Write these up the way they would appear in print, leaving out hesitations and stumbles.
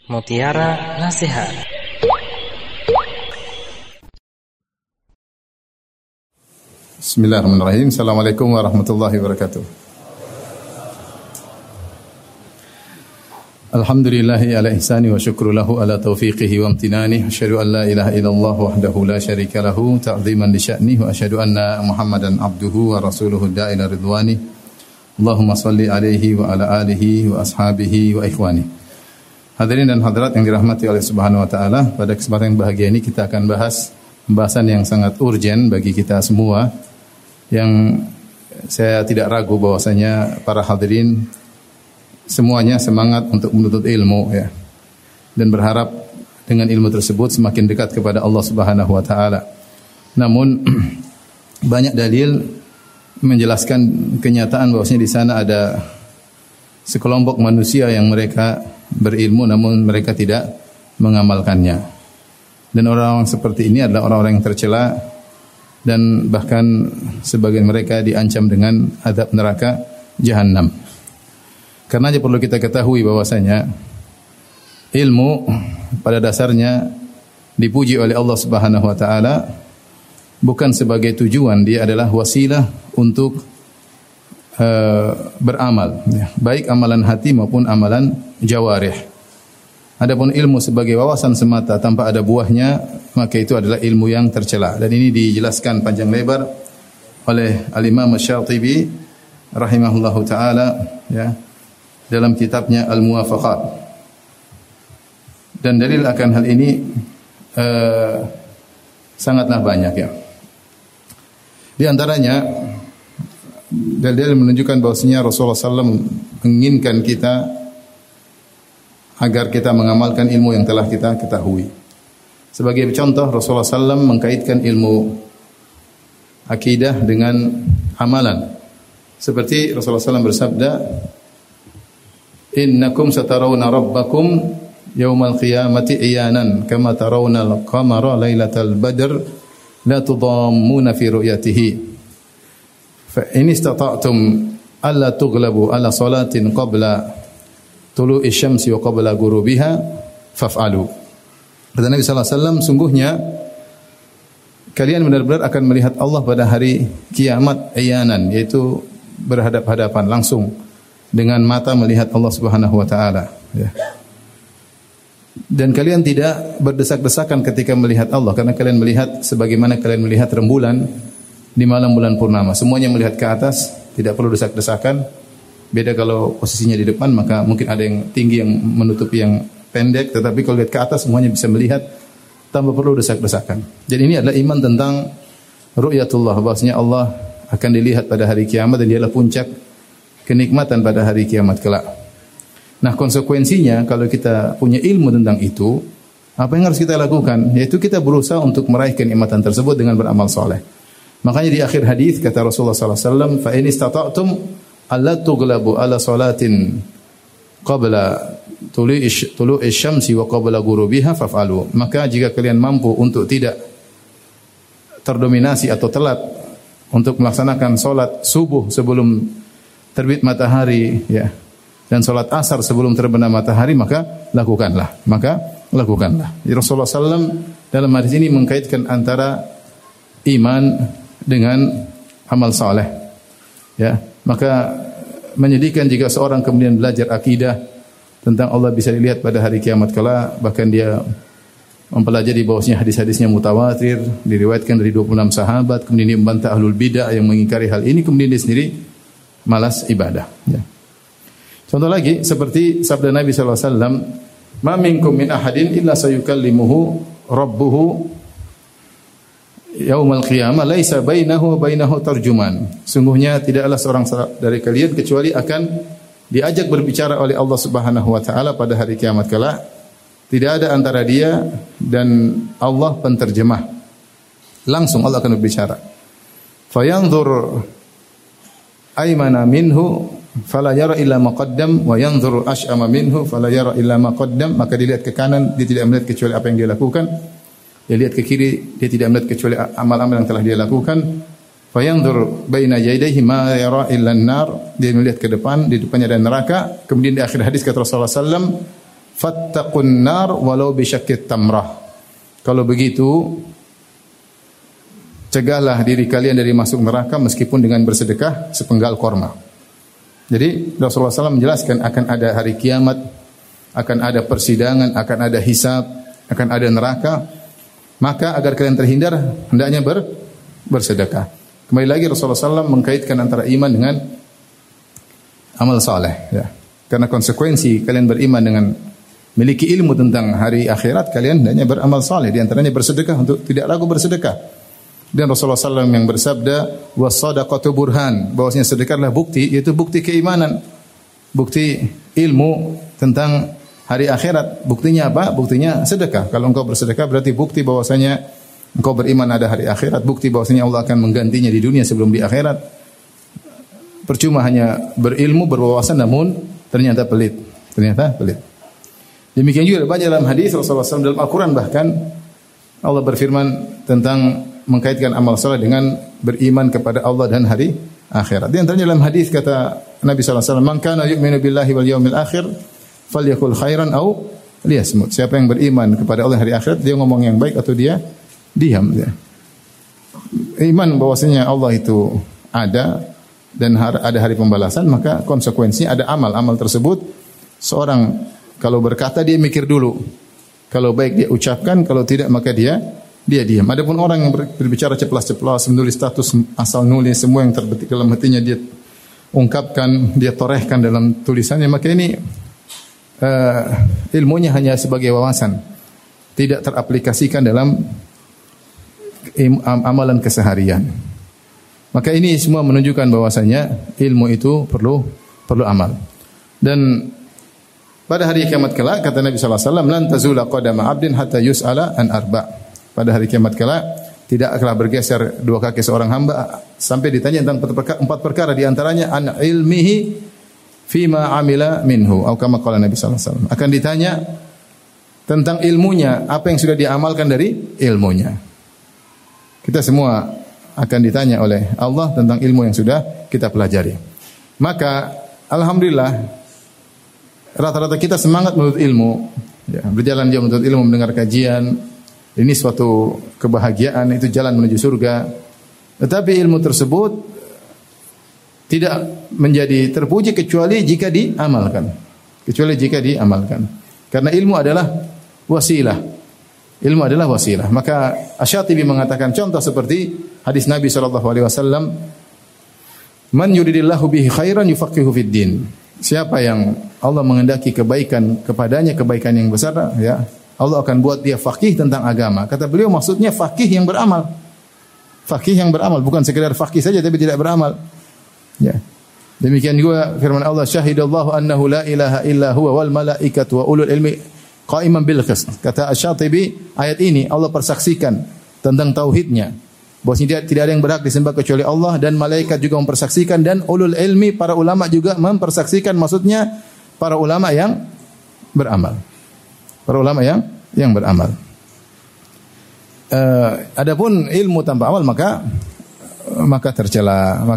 Mutiara Nasihat. Bismillahirrahmanirrahim. Assalamualaikum warahmatullahi wabarakatuh. Alhamdulillahi ala ihsani wa syukru lahu ala taufiqihi wa amtinani. Asyhadu an la ilaha illallah wahdahu la syarika lahu ta'ziman li sya'nihi wa asyhadu anna Muhammadan abduhu wa rasuluhu da'ila ridwani. Allahumma salli alaihi wa ala alihi wa ashabihi wa ikhwani. Hadirin dan hadirat yang dirahmati oleh Subhanahu wa taala, pada kesempatan yang bahagia ini kita akan bahas pembahasan yang sangat urgen bagi kita semua, yang saya tidak ragu bahwasanya para hadirin semuanya semangat untuk menuntut ilmu, ya, dan berharap dengan ilmu tersebut semakin dekat kepada Allah Subhanahu wa taala. Namun banyak dalil menjelaskan kenyataan bahwasanya di sana ada sekelompok manusia yang mereka berilmu namun mereka tidak mengamalkannya. Dan orang-orang seperti ini adalah orang-orang yang tercela dan bahkan sebagian mereka diancam dengan azab neraka Jahannam. Karena perlu kita ketahui bahwasanya ilmu pada dasarnya dipuji oleh Allah Subhanahu wa taala bukan sebagai tujuan, dia adalah wasilah untuk beramal, ya, baik amalan hati maupun amalan jawarih. Adapun ilmu sebagai wawasan semata tanpa ada buahnya, maka itu adalah ilmu yang tercela. Dan ini dijelaskan panjang lebar oleh Al-Imam Asy-Syatibi rahimahullahu taala, ya, dalam kitabnya Al-Muwafaqat. Dan dalil akan hal ini sangatlah banyak, ya. Di antaranya dalil menunjukkan bahwasanya Rasulullah SAW menginginkan kita agar kita mengamalkan ilmu yang telah kita ketahui. Sebagai contoh, Rasulullah SAW mengkaitkan ilmu akidah dengan amalan. Seperti Rasulullah SAW bersabda, "Innakum satarawna rabbakum yawmal qiyamati iyanan kama tarawna al-qamara lailatal badr la tudammuna fi ru'yatihi." Fa in istata'tum alla tughlabu ala salatin qabla tulu'i syamsi wa qabla ghurubiha faf'alu. Kata Nabi sallallahu alaihi wasallam, sungguhnya kalian benar-benar akan melihat Allah pada hari kiamat iyanan, yaitu berhadap-hadapan langsung dengan mata melihat Allah Subhanahu wa taala, ya. Dan kalian tidak berdesak-desakan ketika melihat Allah, karena kalian melihat sebagaimana kalian melihat rembulan di malam bulan purnama. Semuanya melihat ke atas, tidak perlu desak-desakan. Beda kalau posisinya di depan, maka mungkin ada yang tinggi yang menutupi yang pendek, tetapi kalau lihat ke atas semuanya bisa melihat tanpa perlu desak-desakan. Jadi ini adalah iman tentang ru'yatullah, bahwasanya Allah akan dilihat pada hari kiamat dan dialah puncak kenikmatan pada hari kiamat kelak. Nah, konsekuensinya kalau kita punya ilmu tentang itu, apa yang harus kita lakukan? Yaitu kita berusaha untuk meraih kenikmatan tersebut dengan beramal soleh. Makanya di akhir hadis kata Rasulullah sallallahu alaihi wasallam, "Fa in istata'tum alla tughlabu ala salatin qabla tulu'i syamsi wa qabla ghurubiha faf'alu." Maka jika kalian mampu untuk tidak terdominasi atau telat untuk melaksanakan salat subuh sebelum terbit matahari, ya, dan salat asar sebelum terbenam matahari, maka lakukanlah. Jadi Rasulullah sallallahu dalam hadis ini mengkaitkan antara iman dengan amal saleh, ya. Maka menyedihkan jika seorang kemudian belajar akidah tentang Allah bisa dilihat pada hari kiamat kala, bahkan dia mempelajari bahwasanya hadis-hadisnya mutawatir, diriwayatkan dari 26 sahabat, kemudian dia membantah ahlul bidah yang mengingkari hal ini, kemudian dia sendiri malas ibadah, ya. Contoh lagi seperti sabda Nabi sallallahu alaihi wasallam, "Ma minkum min ahadin illa sayukallimuhu rabbuhu yaumal qiyamah laisa bainahu wa bainahu tarjuman." Sungguhnya tidaklah seorang dari kalian kecuali akan diajak berbicara oleh Allah Subhanahu wa taala pada hari kiamat kelak. Tidak ada antara dia dan Allah penterjemah. Langsung Allah akan berbicara. Fayanzur aymana minhu fala yara illa ma qaddam wa yanzur ash'ama minhu fala yara illa ma qaddam. Maka dilihat ke kanan, dia tidak melihat kecuali apa yang dia lakukan. Dia lihat ke kiri, dia tidak melihat kecuali amal-amal yang telah dia lakukan. Fayanzur baina yadayhi ma yara illa an-nar. Dia melihat ke depan, di depannya ada neraka. Kemudian di akhir hadis kata Rasulullah sallallahu alaihi wasallam, fattaqun nar walau bisyaqqit tamrah. Kalau begitu, cegahlah diri kalian dari masuk neraka meskipun dengan bersedekah sepenggal korma. Jadi Rasulullah SAW menjelaskan akan ada hari kiamat, akan ada persidangan, akan ada hisab, akan ada neraka. Maka agar kalian terhindar, hendaknya bersedekah. Kembali lagi Rasulullah SAW mengkaitkan antara iman dengan amal saleh. Ya. Karena konsekuensi kalian beriman dengan memiliki ilmu tentang hari akhirat, kalian hendaknya beramal saleh. Di antaranya bersedekah, untuk tidak ragu bersedekah. Dan Rasulullah SAW yang bersabda, was-sadaqatu burhan, bahwasanya sedekah adalah bukti, yaitu bukti keimanan, bukti ilmu tentang hari akhirat. Buktinya apa? Buktinya sedekah. Kalau engkau bersedekah berarti bukti bahwasanya engkau beriman ada hari akhirat, bukti bahwasanya Allah akan menggantinya di dunia sebelum di akhirat. Percuma hanya berilmu, berwawasan namun ternyata pelit. Demikian juga banyak dalam hadis Rasulullah SAW, dalam Al-Quran bahkan Allah berfirman tentang mengkaitkan amal saleh dengan beriman kepada Allah dan hari akhirat. Di antaranya dalam hadis kata Nabi sallallahu alaihi wasallam, "Man kana yu'minu billahi wal yawmil akhir falyakul khairan aw liyasmut." Siapa yang beriman kepada Allah hari akhirat, dia ngomong yang baik atau dia diam. Iman bahwasanya Allah itu ada dan ada hari pembalasan, maka konsekuensinya ada amal tersebut. Seorang kalau berkata dia mikir dulu. Kalau baik dia ucapkan, kalau tidak maka dia diam. Adapun orang yang berbicara ceplas-ceplos, menulis status asal nulis, semua yang terbetik dalam hatinya dia ungkapkan, dia torehkan dalam tulisannya, maka ini ilmunya hanya sebagai wawasan, tidak teraplikasikan dalam amalan keseharian. Maka ini semua menunjukkan bahwasanya ilmu itu perlu amal. Dan pada hari kiamat kelak kata Nabi sallallahu alaihi wasallam, lan tazula qadama 'abdin hatta yus'ala an arba'. Pada hari kiamat kelak tidak akan bergeser dua kaki seorang hamba sampai ditanya tentang empat perkara, di antaranya an ilmihi fima amila minhu, atau kama qala Nabi sallallahu alaihi wasallam. Akan ditanya tentang ilmunya, apa yang sudah diamalkan dari ilmunya. Kita semua akan ditanya oleh Allah tentang ilmu yang sudah kita pelajari. Maka alhamdulillah rata-rata kita semangat menuntut ilmu, ya, berjalan jauh menuntut ilmu, mendengar kajian. Ini suatu kebahagiaan, itu jalan menuju surga. Tetapi ilmu tersebut tidak menjadi terpuji kecuali jika diamalkan. Karena ilmu adalah wasilah. Maka Asy-Syatibi mengatakan contoh seperti hadis Nabi SAW, "Man yuridillahu bihi khairan yufaqihu fid din." Siapa yang Allah menghendaki kebaikan kepadanya, kebaikan yang besar, ya, Allah akan buat dia faqih tentang agama. Kata beliau maksudnya faqih yang beramal. Bukan sekedar faqih saja tapi tidak beramal. Ya. Demikian juga firman Allah, "Syahidallahu annahu la ilaha illa huwa wal malaikatu wa ulul ilmi qa'iman bil qist." Kata Asy-Syatibi, ayat ini Allah persaksikan tentang tauhidnya. Bahwasanya tidak ada yang berhak disembah kecuali Allah, dan malaikat juga mempersaksikan, dan ulul ilmi, para ulama juga mempersaksikan, maksudnya para ulama yang beramal. Adapun ilmu tanpa amal maka tercela.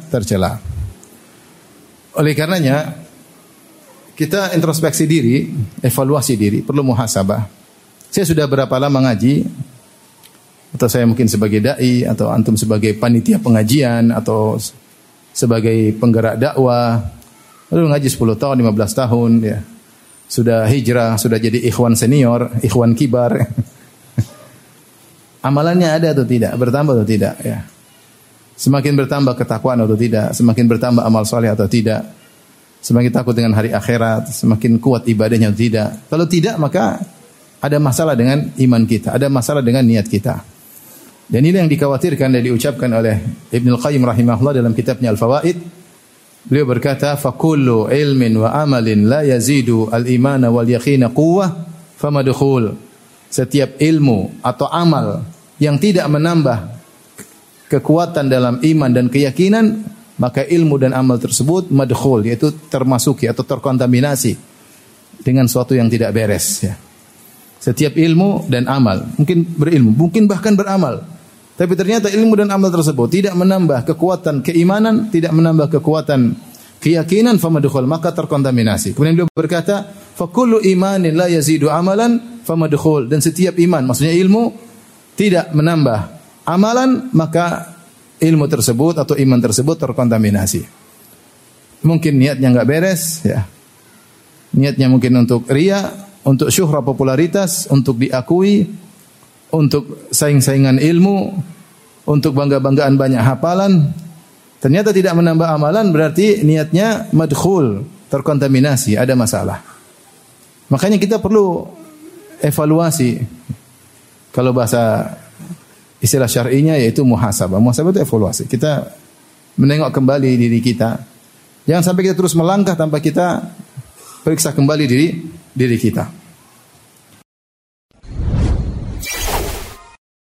Oleh karenanya kita introspeksi diri, evaluasi diri, perlu muhasabah. Saya sudah berapa lama ngaji? Atau saya mungkin sebagai dai, atau antum sebagai panitia pengajian, atau sebagai penggerak dakwah, lalu ngaji 10 tahun, 15 tahun, ya. Sudah hijrah, sudah jadi ikhwan senior, ikhwan kibar. Amalannya ada atau tidak? Bertambah atau tidak? Ya. Semakin bertambah ketakwaan atau tidak? Semakin bertambah amal soleh atau tidak? Semakin takut dengan hari akhirat? Semakin kuat ibadahnya atau tidak? Kalau tidak, maka ada masalah dengan iman kita, ada masalah dengan niat kita. Dan ini yang dikhawatirkan dan diucapkan oleh Ibnul Qayyim rahimahullah dalam kitabnya Al-Fawaid. Beliau berkata, "Fakullu ilmin wa amalin la yazidu al-imana wal yaqina quwwah famadkhul." Setiap ilmu atau amal yang tidak menambah kekuatan dalam iman dan keyakinan, maka ilmu dan amal tersebut madkhul, yaitu termasuki atau terkontaminasi dengan sesuatu yang tidak beres, ya. Setiap ilmu dan amal, mungkin berilmu, mungkin bahkan beramal, tapi ternyata ilmu dan amal tersebut tidak menambah kekuatan keimanan, tidak menambah kekuatan keyakinan famadkhul, maka terkontaminasi. Kemudian beliau berkata, fa kullu imanin la yazidu amalan famadkhul, dan setiap iman, maksudnya ilmu, tidak menambah amalan, maka ilmu tersebut atau iman tersebut terkontaminasi. Mungkin niatnya enggak beres, ya. Niatnya mungkin untuk riya, untuk syuhra, popularitas, untuk diakui, untuk saing-saingan ilmu, untuk bangga-banggaan banyak hafalan. Ternyata tidak menambah amalan, berarti niatnya madkhul, terkontaminasi, ada masalah. Makanya kita perlu evaluasi. Kalau bahasa istilah syar'inya yaitu muhasabah. Muhasabah itu evaluasi. Kita menengok kembali diri kita. Jangan sampai kita terus melangkah tanpa kita periksa kembali diri kita.